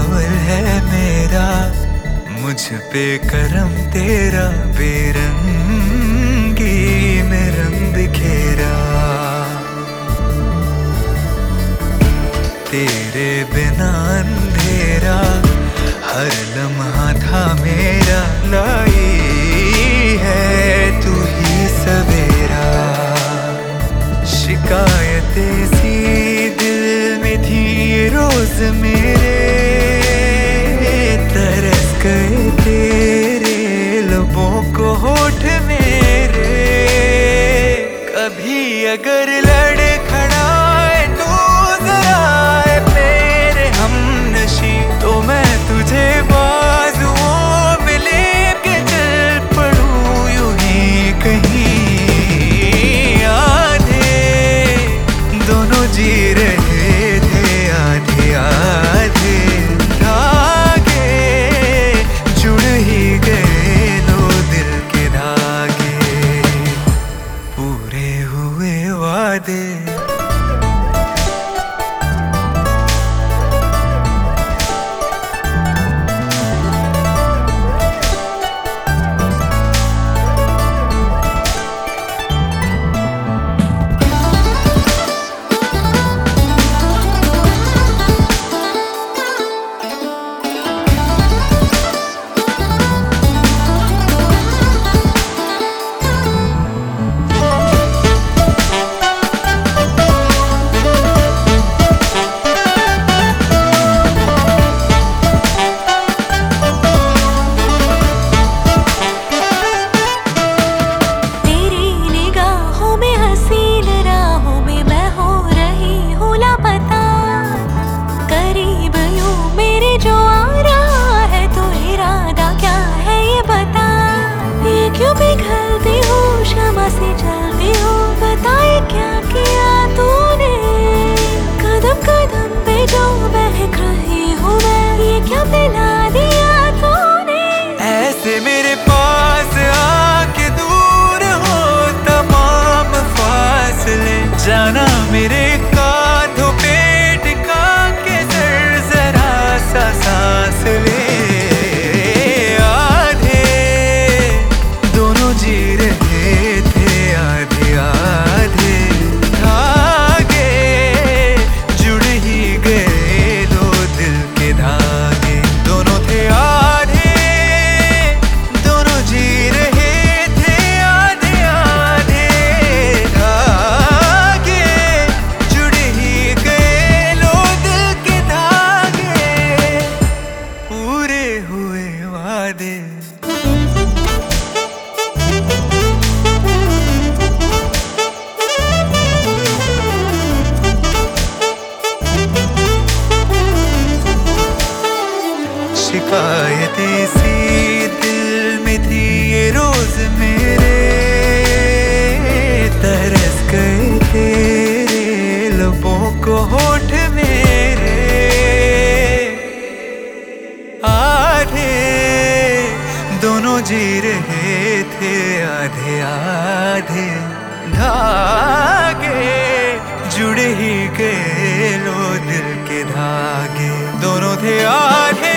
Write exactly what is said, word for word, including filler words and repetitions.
बावल है मेरा, मुझ पे करम तेरा, बेरंगी में रंग बिखेरा। तेरे बिना अंधेरा हर लम्हा था मेरा, लाई है तू ही सवेरा। शिकायतें सी दिल में थी रोज मेरे, तरस गए तेरे लबों को होठ मेरे। कभी अगर लड़ खड़ाए तो जरा मेरे हमनशी, तो मैं तुझे बाजुओं में लेके चल पड़ूं यूं ही कहीं। आधे दोनों जी रहे थे, आधे आधे धागे जुड़ ही गए, दो दिल के धागे पूरे हुए वादे। पिघलती हूँ क्षमा से जलती हूँ, बताए क्या किया तूने। कदम कदम पे जो बहक रही हूँ मैं, ये क्या पिला दिया तूने। ऐसे मेरे पास आके दूर हो तमाम फासले, जाना मेरे कांधों पे टिका के सर जरा सा सांस ले। जी रहे थे आधे आधे धागे जुड़ ही गए, दो दिल के धागे। दोनों थे आधे, दोनों जी रहे थे आधे आधे धागे जुड़ ही गए, दो दिल के धागे पूरे हुए वादे। शिकायतें सी दिल में थी ये रोज मेरे, तरस गए तेरे लबों को होठ मेरे। आधे दोनों जी रहे थे आधे आधे धागे जुड़ ही गए, लो दिल के धागे। दोनों थे आधे